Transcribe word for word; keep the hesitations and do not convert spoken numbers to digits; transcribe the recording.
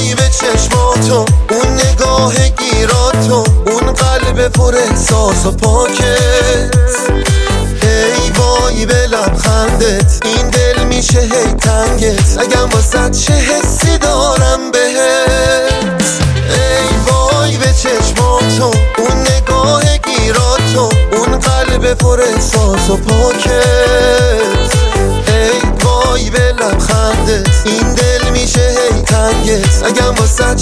وای به چشماتو، اون نگاه گیراتو، اون قلب پر احساس و پاکت. ای وای به لبخندت، این دل میشه هی تنگت، اگم واسه چه حسی دارم بهت. ای وای به چشماتو، اون نگاه گیراتو، اون قلب پر احساس و پاکت. ای وای به لبخندت، این دل میشه هی تنگت، اگم واسه